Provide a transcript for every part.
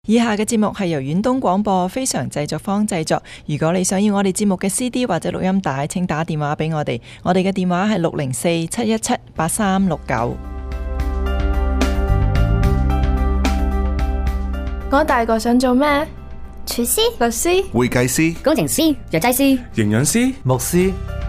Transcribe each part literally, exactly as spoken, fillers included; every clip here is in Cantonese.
以下嘅節目係由遠東廣播非常製作坊製作。如果你想要我哋節目嘅 C D 或者錄音帶，請打電話俾我哋。我哋嘅電話係六零四七一七八三六九。 我大個想做咩？ 廚師、 律師、 會計師、 工程師、藥劑師、 營養師、 牧師。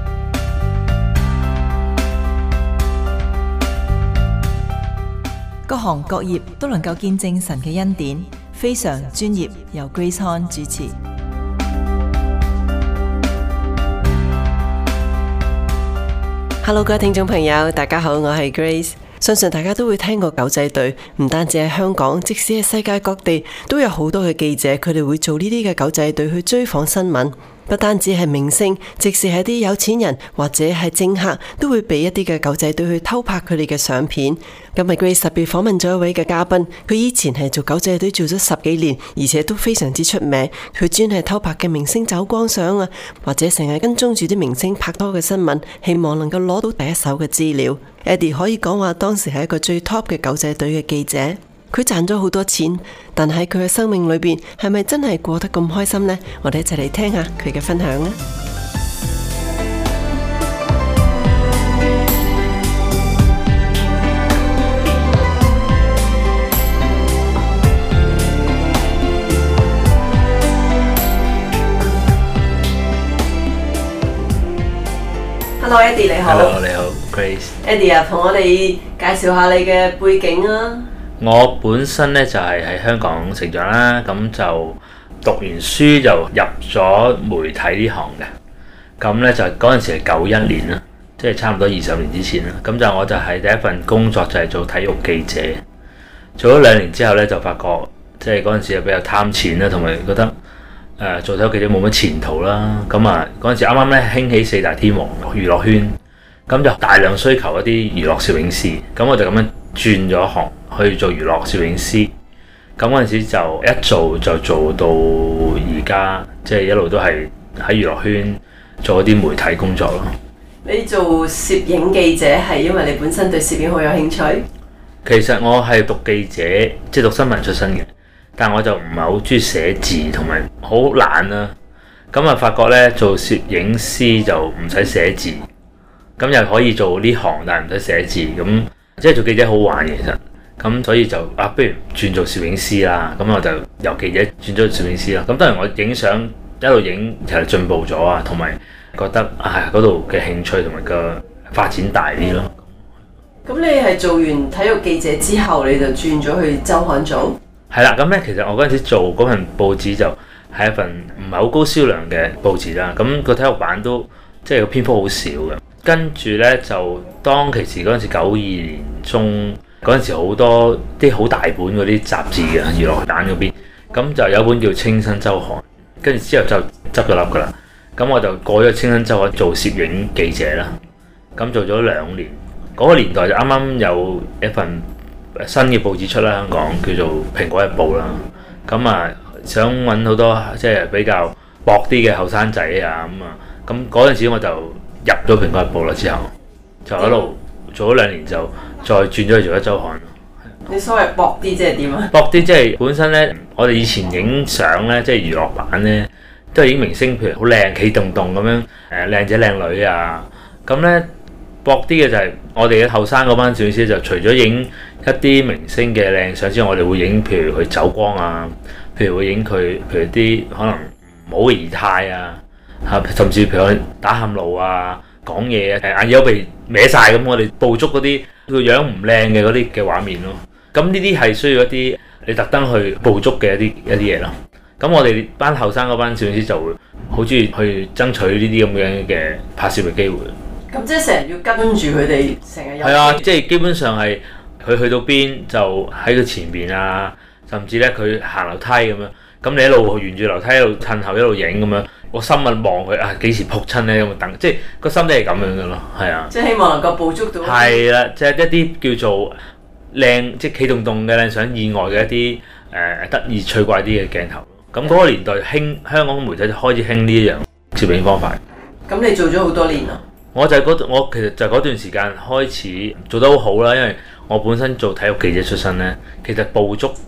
各行各業都能夠見證神嘅恩典，非常專業，由 Grace Han 主持。Hello， 各位聽眾朋友，大家好，我係 Grace。相信大家都會聽過狗仔隊，唔單止喺香港，即使喺世界各地都有好多嘅記者，佢哋會做呢啲嘅狗仔隊去追訪新聞。不單止係明星，即使係啲有錢人或者係政客，都會俾一啲嘅狗仔隊去偷拍佢哋嘅相片。今日 Grace 特別訪問咗一位嘅嘉賓，佢以前係做狗仔隊做咗十幾年，而且都非常之出名。佢專係偷拍嘅明星走光相啊，或者成日跟蹤住啲明星拍拖嘅新聞，希望能夠攞到第一手嘅資料。Eddie 可以講話當時係一個最 top 嘅狗仔隊嘅記者。佢賺咗好多錢，但喺佢嘅生命裏邊係咪真係過得咁開心呢？我哋一齊嚟聽下佢嘅分享啊！Hello Eddie 你好。 Hello 你好 Grace。 Eddie 啊，同我哋介紹下你嘅背景啊。 我本身咧就係喺香港成長啦，咁就讀完書就入咗媒體呢行嘅。咁咧就嗰陣時係九一年啦，即係差唔多二十年之前啦。咁就我就係第一份工作就係做體育記者。做咗兩年之後咧，就發覺即係嗰陣時又比較貪錢啦，同埋覺得誒、呃、做體育記者冇乜前途啦。咁啊嗰陣時啱啱咧興起四大天王娛樂圈，咁就大量需求一啲娛樂攝影師。咁我就咁樣轉咗行去做娛樂攝影師，咁嗰陣時就一做就做到而家，即係一路都係喺娛樂圈做一啲媒體工作咯。 你做攝影記者係因為你本身對攝影好有興趣？ 其實我係讀記者，即係讀新聞出身嘅，但我就唔係好中意寫字，同埋好懶啦。咁啊發覺呢，做攝影師就唔使寫字，咁又可以做呢行，但係唔使寫字，咁即係做記者好玩嘅其實。咁所以就啊，不如轉做攝影師啦。咁我就由記者轉咗做攝影師啦。咁當然我影相一路影，其實進步咗啊，同埋覺得啊嗰度嘅興趣同埋個發展大啲咯。 咁你係做完體育記者之後，你就轉咗去週刊做？ 係啦，咁咧其實我嗰陣時做嗰份報紙就係一份唔係好高銷量嘅報紙啦。咁個體育版都即係個篇幅好少嘅。跟住咧就當其時嗰陣時九二年中。嗰陣時好多啲好大本嗰啲雜誌嘅娛樂版嗰邊，咁就有本叫《清新週刊》，跟住之後就執咗笠噶啦。咁我就過咗《清新週刊》做攝影記者啦。咁做咗兩年，嗰、那個年代就啱啱有一份新嘅報紙出啦，香港叫做《蘋果日報》啦。咁啊，想揾好多即係比較薄啲嘅後生仔啊咁啊。咁嗰陣時我就入咗《蘋果日報》啦，之後就一路做咗兩年就。再轉咗去做一週刊。 你所謂薄啲即係點啊？ 薄啲即係本身咧，我哋以前影相咧，即係娛樂版咧，都係影明星，譬如好靚企動動咁樣，誒靚仔靚女啊。咁咧薄啲嘅就係我哋嘅後生嗰班攝影師，就除咗影一啲明星嘅靚相之外，我哋會影譬如佢走光啊，譬如會影佢譬如啲可能唔好嘅儀態啊，嚇，甚至譬如佢打喊路啊、講嘢啊、眼耳口鼻歪晒咁，我哋捕捉嗰啲個樣唔靚嘅嗰啲嘅畫面咯。咁呢啲係需要一啲你特登去捕捉嘅一啲一啲嘢咯。咁我哋班後生嗰班攝影師就會好中意去爭取呢啲咁樣嘅拍攝嘅機會。 咁即係成日要跟住佢哋，成日有。係啊，即係基本上係佢去到邊就喺佢前邊啊，甚至咧佢行樓梯咁樣，咁你一路沿住樓梯一路褪後一路影咁樣，我心啊望佢啊幾時撲親咧咁啊等，即係個心都係咁樣嘅咯，係啊。即係希望能夠捕捉到。係啦，即係一啲叫做靚，即係企動動嘅靚相以外嘅一啲誒得意趣怪啲嘅鏡頭。咁嗰個年代興香港媒體就開始興呢一樣攝影方法。 咁你做咗好多年啊？ 我就係嗰我其實就嗰段時間開始做得好好啦，因為我本身做體育記者出身咧，其實捕捉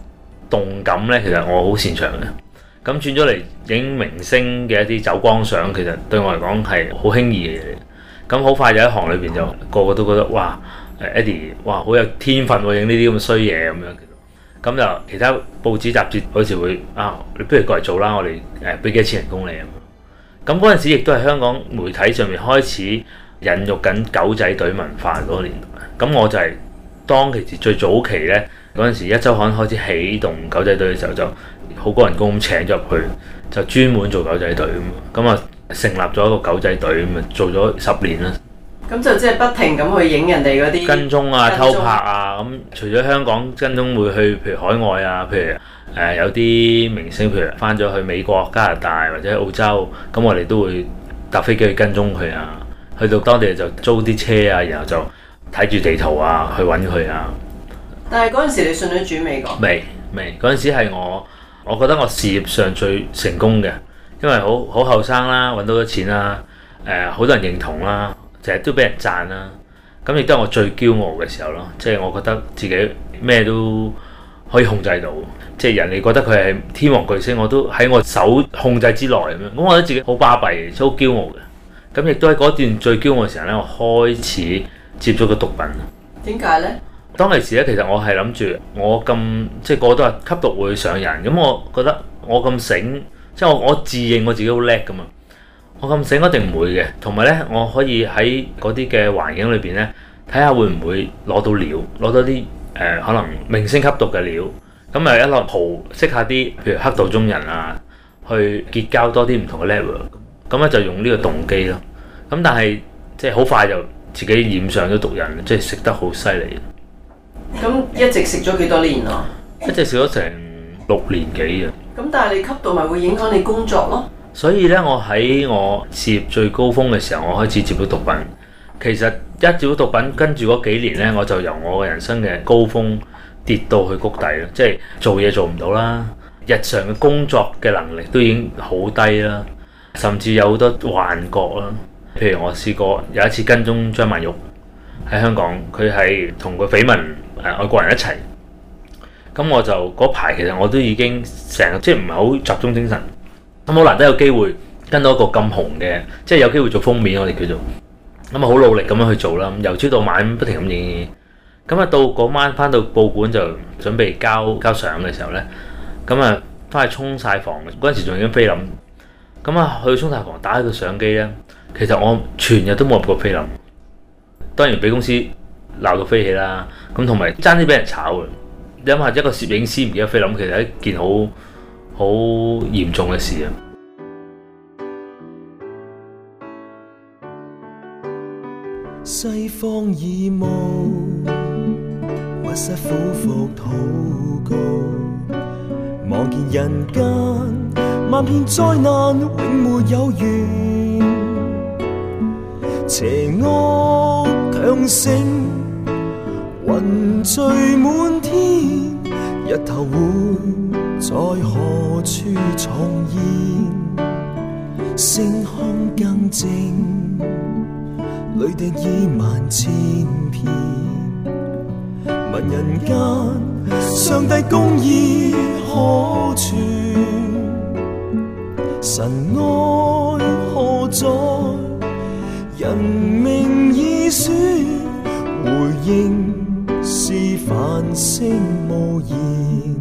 動感呢，其實我好擅長嘅。咁轉咗嚟影明星嘅一啲走光相，其實對我嚟講係好輕易嘅嘢。咁好快就喺行裏邊就個個都覺得哇，誒 Eddie 哇好有天分喎，影呢啲咁嘅衰嘢咁樣。咁就其他報紙雜誌好似會啊，你不如過嚟做啦，我哋誒俾幾錢人工你咁。咁嗰陣時亦都係香港媒體上面開始孕育緊狗仔隊文化嗰個年代。咁我就係當其時最早期呢，嗰陣時一周刊開始啟動狗仔隊嘅時候就。好高人工咁請咗入去，就專門做狗仔隊咁，咁啊成立咗一個狗仔隊咁啊，做咗十年啦。 咁就即係不停咁去影人哋嗰啲跟蹤啊、偷拍啊，咁除咗香港跟蹤會去，譬如海外啊，譬如誒、呃、有啲明星，譬如翻咗去美國、加拿大或者澳洲，咁我哋都會搭飛機去跟蹤佢啊，去到當地就租啲車啊，然後就睇住地圖啊去揾佢啊。 但係嗰陣時你信咗主未講？ 未未，嗰陣時係我。我覺得我事業上最成功嘅，因為好好後生啦，揾到咗錢啦，誒、呃、好多人認同啦，成日都俾人讚啦，咁亦都係我最驕傲嘅時候咯。即係我覺得自己咩都可以控制到，即係人哋覺得佢係天王巨星，我都喺我手控制之內咁樣。咁我覺得自己好巴閉，好驕傲嘅。咁亦都喺嗰段最驕傲嘅時候咧，我開始接觸個毒品。 點解呢？ 當其時咧，其實我係諗住我咁即係個個都話吸毒會上癮，咁我覺得我咁醒，即係我我自認我自己好叻噶嘛，我咁醒一定唔會嘅。同埋咧，我可以喺嗰啲嘅環境裏邊咧，睇下會唔會攞到料，攞到啲誒、呃、可能明星吸毒嘅料，咁咪一路蒲識下啲譬如黑道中人啊，去結交多啲唔同嘅 level，咁咧就用呢個動機咯。咁但係即係好快就自己染上咗毒癮，即係食得好犀利。 咁一直食咗幾多年啊？ 一直食咗成六年幾啊！ 咁但係你吸毒咪會影響你工作咯？ 所以咧，我喺我事業最高峰嘅時候，我開始接觸毒品。其實一接觸毒品，跟住嗰幾年咧，我就由我嘅人生嘅高峰跌到去谷底啦。即係做嘢做唔到啦，日常嘅工作嘅能力都已經好低啦，甚至有好多幻覺啦。譬如我試過有一次跟蹤張曼玉喺香港，佢係同個緋聞誒外國人一齊，咁我就嗰排其實我都已經成日即係唔係好集中精神，咁好難得有機會跟到一個咁紅嘅，即係有機會做封面我哋叫做，咁啊好努力咁樣去做啦，由朝到晚不停咁影，咁啊到嗰晚翻到報館就準備交交相嘅時候咧，咁啊翻去沖晒房，嗰陣時仲影菲林，咁啊去沖晒房打開個相機咧，其實我全日都冇入過菲林。當然俾公司鬧到飛起啦，咁同埋爭啲俾人炒嘅。你諗下一個攝影師唔記得菲林，其實係一件好好嚴重嘅事啊！ 西方耳目，屈膝苦服禱告，望見人間萬片災難，永沒有緣，邪惡強盛，雲聚滿天，日頭會在何處重現？星空更靜，淚滴已萬千遍。問人間上帝公義可存？神愛何在？人命已選，回應是繁星無言。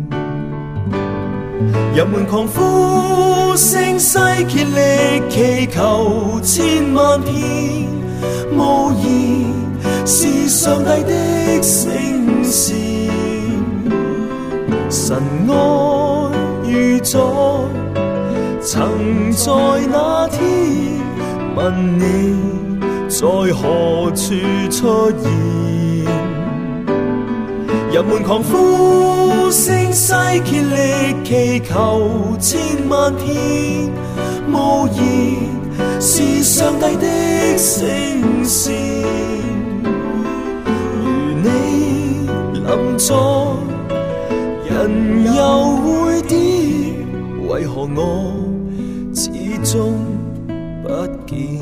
人們狂呼聲勢竭力祈求千萬遍，無言是上帝的聖善。神愛如在，曾在那天問你在何處出現？人們狂呼聲勢竭力祈求千萬遍，無言是上帝的聖善。如你臨在，人又會跌，為何我始終不見？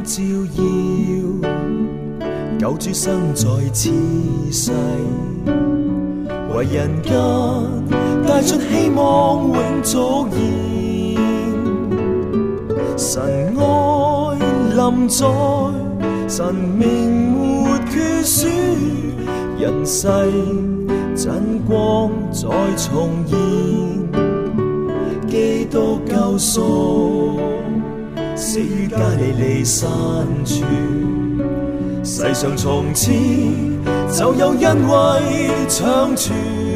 照耀，救主生在此世，為人間帶出希望永續燃。神愛臨在，神明沒缺損，人世真光再重現，基督救贖死於加利利山處。世上從此就有恩惠長存，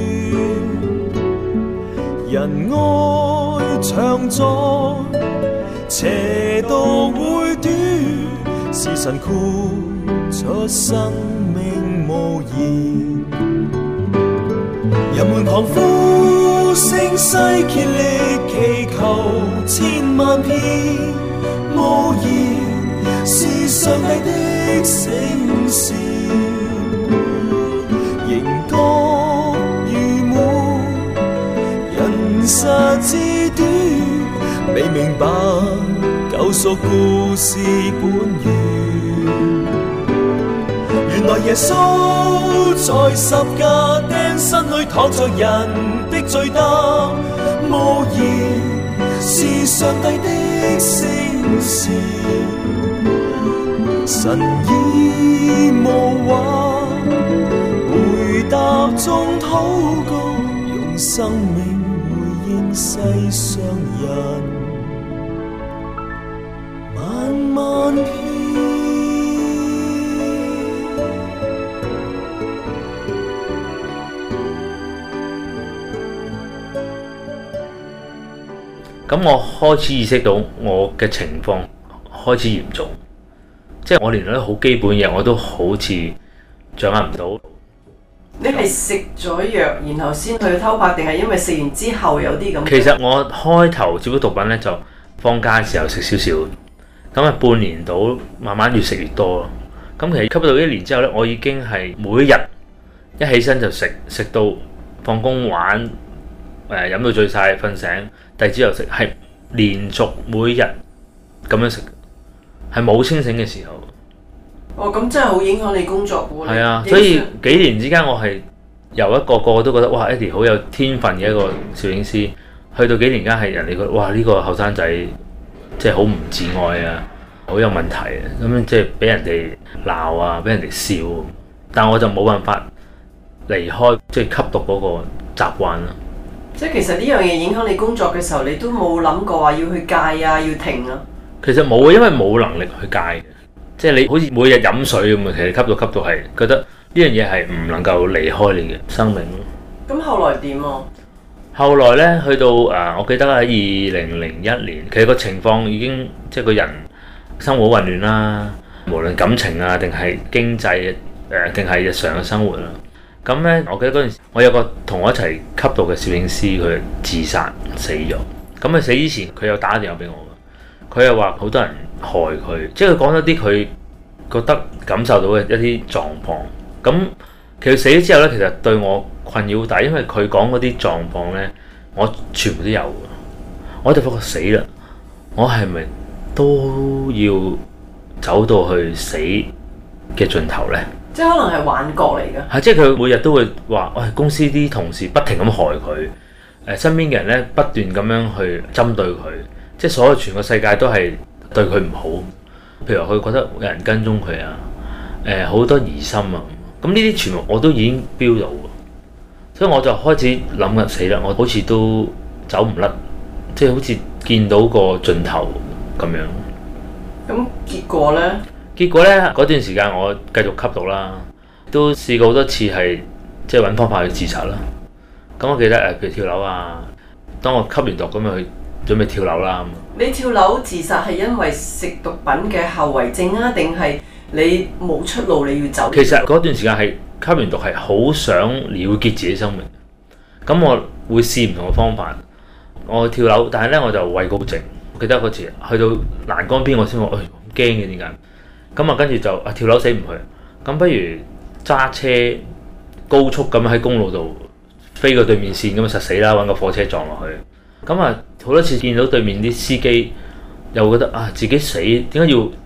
仁愛長在，邪道會斷，是神豁出生命無言。人們狂呼聲勢竭力祈求千萬遍，無言是上帝的聖善，仍覺愚昧，人實之短，未明白救贖故事本源。原來耶穌在十架釘身裏托着人的罪擔，無言是上帝的聖善。神已無話，回答中禱告，用生命回應世上人萬萬遍。 咁我開始意識到我嘅情況開始嚴重，即係我連嗰啲好基本嘢我都好似掌握唔到。 你係食咗藥然後先去偷拍，定係因為食完之後有啲咁？ 其實我開頭接觸毒品咧就放假嘅時候食少少，咁啊半年到慢慢越食越多咯。咁其實吸到一年之後咧，我已經係每日一起身就食，食到放工玩，誒飲到醉晒瞓醒，第二朝又食，係連續每日咁樣食，係冇清醒嘅時候。 哦，咁真係好影響你工作喎。 係啊，所以幾年之間我係由一個個個都覺得哇 Eddie 好有天分嘅一個攝影師，去到幾年間係人哋覺得哇呢個後生仔即係好唔自愛啊，好有問題啊，咁樣即係俾人哋鬧啊，俾人哋笑，但我就冇辦法離開即係吸毒嗰個習慣啦。 即係其實呢樣嘢影響你工作嘅時候，你都冇諗過話要去戒啊，要停啊？ 其實冇啊，因為冇能力去戒嘅，即係你好似每日飲水咁啊。其實吸到吸到係覺得呢樣嘢係唔能夠離開你嘅生命咯。 咁後來點啊？ 後來咧去到誒、呃，我記得喺二零零一年，其實個情況已經即係個人生活混亂啦，無論感情啊定係經濟誒定係日常嘅生活啦。咁咧，我記得嗰陣時，我有個同我一齊吸毒嘅攝影師，佢自殺死咗。咁佢死之前，佢有打電話俾我嘅，佢又話好多人害佢，即係佢講咗啲佢覺得感受到嘅一啲狀況。咁其實死咗之後咧，其實對我困擾好大，因為佢講嗰啲狀況咧，我全部都有。我就發覺死啦，我係咪都要走到去死嘅盡頭咧？ 即係可能係幻覺嚟㗎。 係，即係佢每日都會話，喂、哎，公司啲同事不停咁害佢，誒身邊嘅人咧不斷咁樣去針對佢，即係所有全個世界都係對佢唔好。譬如話佢覺得有人跟蹤佢啊，誒、呃、好多疑心啊，咁呢啲全部我都已經標到，所以我就開始諗緊死啦，我好似都走唔甩，即係好似見到個盡頭咁樣。 咁結果咧？ 結果咧，嗰段時間我繼續吸毒啦，都試過好多次係即係揾方法去自殺啦。咁我記得誒，譬如跳樓啊，當我吸完毒咁樣去準備跳樓啦。 你跳樓自殺係因為食毒品嘅後遺症啊，定係你冇出路你要走？ 其實嗰段時間係吸完毒係好想了結自己生命，咁我會試唔同嘅方法。我跳樓，但係咧我就畏高症。我記得嗰次去到欄杆邊，我先話：誒、哎，驚嘅點解？咁啊，跟住就啊跳樓死唔去，咁不如揸車高速咁喺公路度飛過對面線，咁啊實死啦！揾個火車撞落去。咁啊好多次見到對面啲司機又覺得啊自己死，點解要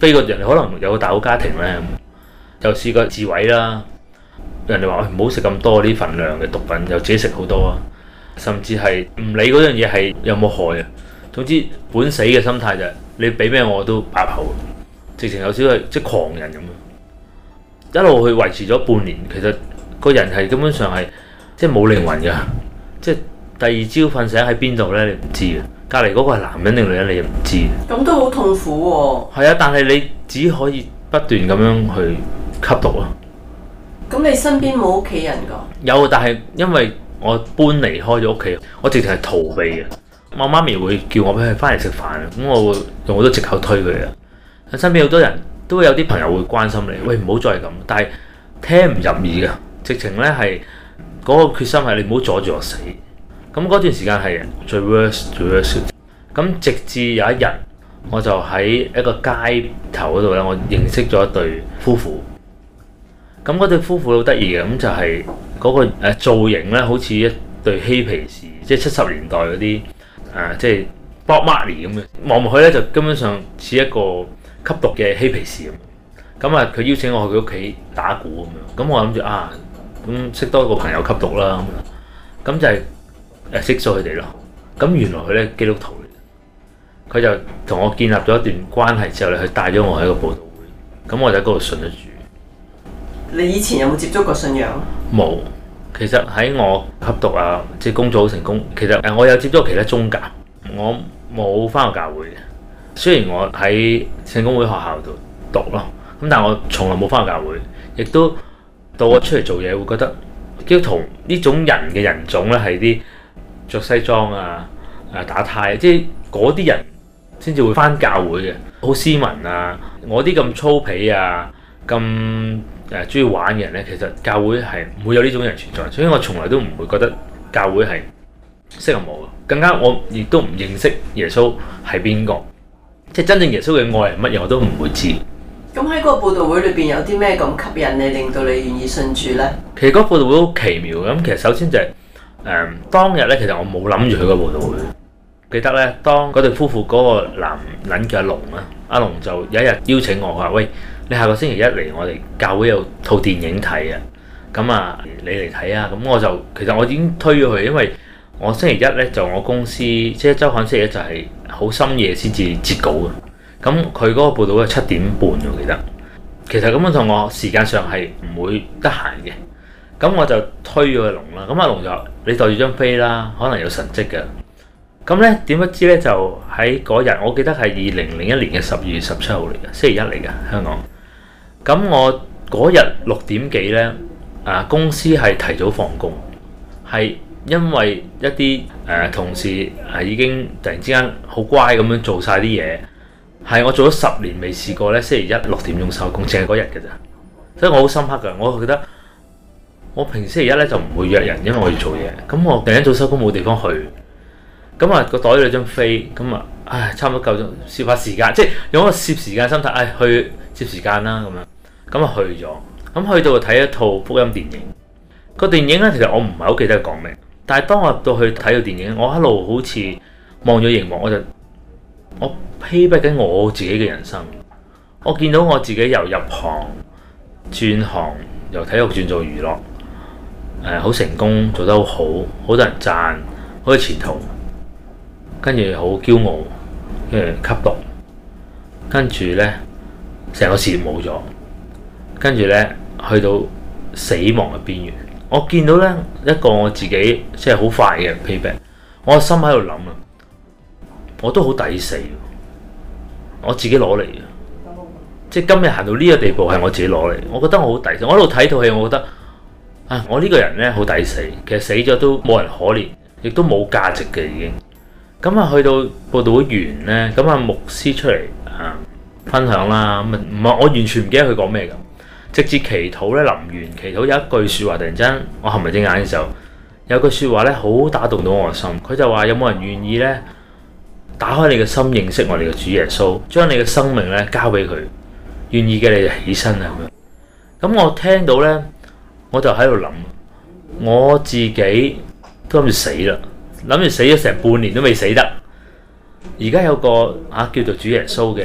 飛過人哋可能有個大好家庭咧，又試過自毀啦。人哋話唔好食咁多啲份量嘅毒品，又自己食好多啊，甚至係唔理嗰樣嘢係有冇害啊。總之本死嘅心態就係、是、你俾咩我都擺口，直情有少少即係狂人咁樣，一路去維持咗半年。其實個人係根本上係即係冇靈魂㗎，即係第二朝瞓醒喺邊度咧，你唔知嘅。隔離嗰個係男人定女人，你又唔知嘅。 咁都好痛苦喎。 係啊，但係你只可以不斷咁樣去吸毒咯。 咁你身邊冇屋企人㗎？ 有，但係因為我搬離開咗屋企，我直情係逃避嘅。我媽咪會叫我俾佢翻嚟食飯，咁我會用好多藉口推佢啊。身邊好多人都會有啲朋友會關心你，喂，唔好再係咁，但係聽唔入耳嘅，直情咧係嗰個決心係你唔好阻住我死。咁嗰段時間係最 worst 最 worst。咁直至有一日，我就喺一個街頭嗰度咧，我認識咗一對夫婦。咁嗰對夫婦好得意嘅，咁就係嗰個誒造型咧，好似一對嬉皮士，即係七十年代嗰啲誒，即係 Bob Marley 咁嘅。望落去咧，就根本上似一個吸毒嘅嬉皮士咁。咁啊，佢邀請我去佢屋企打鼓咁樣。咁我諗住啊，咁識多個朋友吸毒啦。咁咁就係誒識咗佢哋咯。咁原來佢咧基督徒嚟，佢就同我建立咗一段關係之後咧，佢帶咗我喺個佈道會。咁我就喺嗰度信得住。 你以前有冇接觸過信仰？ 冇，其實喺我吸毒啊，即係工作好成功。其實誒，我有接觸其他宗教，我冇返過教會嘅。雖然我喺聖公會學校度讀咯，咁但係我從來冇返過教會，亦都到我出嚟做嘢會覺得基督徒呢種人嘅人種咧係啲着西裝啊、誒打呔，即係嗰啲人先至會返教會嘅，好斯文啊。我啲咁粗鄙啊，咁誒中意玩嘅人咧，其實教會係唔會有呢種人存在，所以我從來都唔會覺得教會係適合我，更加我亦都唔認識耶穌係邊個，即係真正耶穌嘅愛係乜嘢我都唔會知。 咁喺嗰個佈道會裏邊有啲咩咁吸引你，令到你願意信主呢？ 其實嗰個佈道會好奇妙嘅，咁其實首先就係、是、誒、呃、當日咧，其實我冇諗住去個佈道會。記得咧，當嗰對夫婦嗰個男人叫阿龍啦，阿龍就有一日邀請我，佢話：喂，你下個星期一嚟我哋教會有套電影睇啊，咁啊你嚟睇啊。咁我就其實我已經推咗佢，因為我星期一咧就我公司即係週刊星期一就係好深夜先至截稿嘅。咁佢嗰個報道係七點半我記得，其實根本上我時間上係唔會得閒嘅。咁我就推咗阿龍啦。咁阿龍就話：你袋住張飛啦，可能有神蹟嘅。咁咧點不知咧就喺嗰日，我記得係二零零一年嘅十二月十七號嚟嘅，星期一嚟嘅香港。咁我嗰日六點幾咧，啊公司係提早放工，係因為一啲誒、呃、同事係已經突然之間好乖咁樣做晒啲嘢，係我做咗十年未試過咧，星期一六點鐘收工，淨係嗰日嘅咋。所以我好深刻㗎，我覺得我平時星期一咧就唔會約人，因為我要做嘢。咁我突然間早收工冇地方去。咁啊，個袋裏張飛，咁啊，唉，差唔多夠咗，攝下時間，即係用一個攝時間心態，唉，去攝時間啦，咁樣，咁啊去咗，咁去到睇一套福音電影。個電影咧，其實我唔係好記得講咩，但係當我入到去睇到電影，我一路好似望咗熒幕，我就我批不緊我自己嘅人生。我見到我自己由入行轉行，由體育轉做娛樂，誒、呃，好成功，做得好好，好多人讚，好有前途。跟住好驕傲，跟住吸毒，跟住咧成個事業冇咗，跟住咧去到死亡嘅邊緣。我見到咧一個我自己即係好快嘅 payback，我個心喺度諗啊，我都好抵死，我自己攞嚟嘅，即係今日行到呢個地步係我自己攞嚟，我覺得我好抵死。我喺度睇套戲，我覺得啊，我呢個人咧好抵死，其實死咗都冇人可憐，亦都冇價值嘅已經。咁啊，去到佈道會完咧，咁啊牧師出嚟啊分享啦，咁啊唔係我完全唔記得佢講咩咁。直至祈禱咧，臨完祈禱有一句説話，突然間我合埋隻眼嘅時候，有句説話咧好打動到我嘅心。佢就話：有冇人願意咧打開你嘅心，認識我哋嘅主耶穌，將你嘅生命咧交俾佢？願意嘅你就起身啊咁樣。咁我聽到咧，我就喺度諗，我自己都諗住死啦。諗住死咗成半年都未死得，而家有個啊叫做主耶穌嘅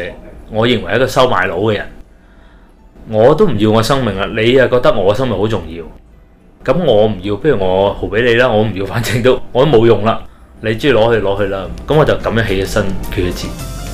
我認為一個收買佬嘅人，我都唔要我生命啦，你又覺得我生命好重要，咁我唔要，不如我豪俾你啦，我唔要，反正都我都冇用啦，你中意攞去攞去啦，咁我就咁樣起咗身決咗志。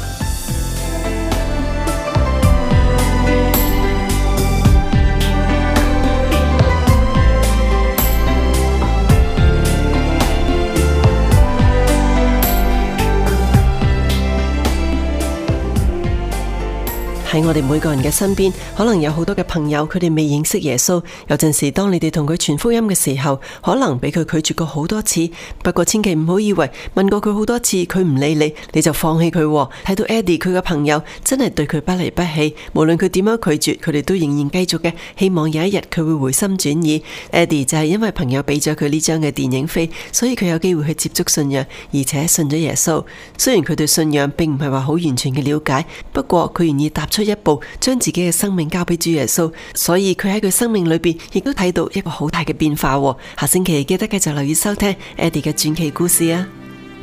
喺我哋每個人嘅身邊，可能有好多嘅朋友，佢哋未認識耶穌。有陣時，當你哋同佢傳福音嘅時候，可能俾佢拒絕過好多次。不過千祈唔好以為問過佢好多次，佢唔理你，你就放棄佢。睇到 Eddie 佢嘅朋友真係對佢不離不棄，無論佢點樣拒絕，佢哋都仍然繼續嘅，希望有一日佢會回心轉意。Eddie 就係因為朋友俾咗佢呢張嘅電影飛，所以佢有機會去接觸信仰，而且信咗耶穌。雖然佢對信仰並唔係話好完全嘅了解，不過佢願意踏出一步，將自己嘅生命交俾主耶穌，所以佢喺佢生命裏邊亦都睇到一個好大嘅變化。下星期記得繼續留意收聽 Eddie 嘅傳奇故事啊！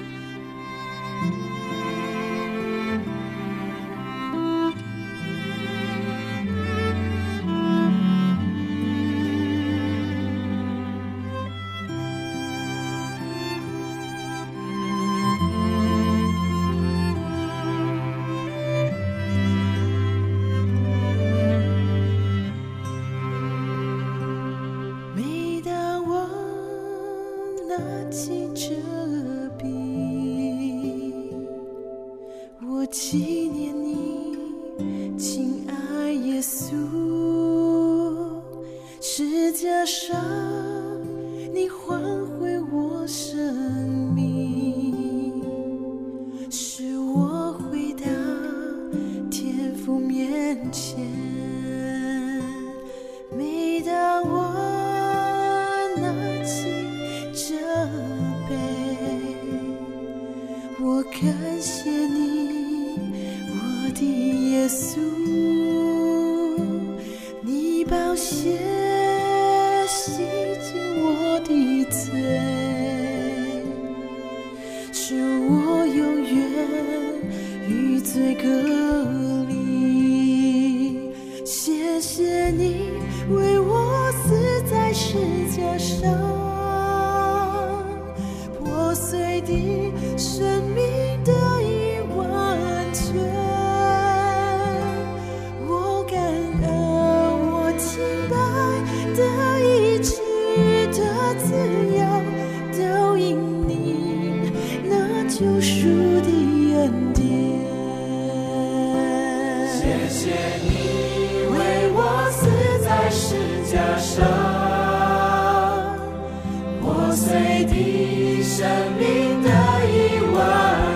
纪念你，亲爱耶稣，十架上你换回我生命，使我回到天父面前。每当我拿起这杯，我感谢你，耶稣，你宝血洗净我的罪，使我永远与罪隔离。谢谢你为我死在十架上，破碎的生命得以完全。救赎的恩典，谢谢你为我死在十架上，破碎的生命得以完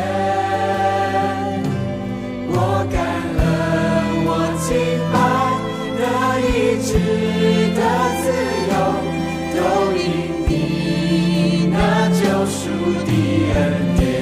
全。我感恩，我敬拜，得医治的自由，都因你那救赎的恩典。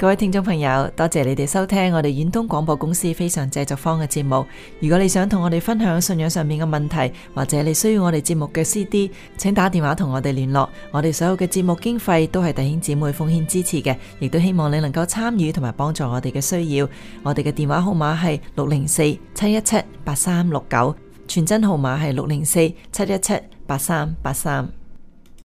各位聽眾朋友，多謝你哋收聽我哋遠東廣播公司非常製作坊嘅節目。如果你想同我哋分享信仰上面嘅問題，或者你需要我哋節目嘅 C D， 請打電話同我哋聯絡。我哋所有嘅節目經費都係弟兄姊妹奉獻支持嘅，亦都希望你能夠參與同埋幫助我哋嘅需要。我哋嘅電話號碼係六零四七一七八三六九，傳真號碼係六零四七一七八三八三。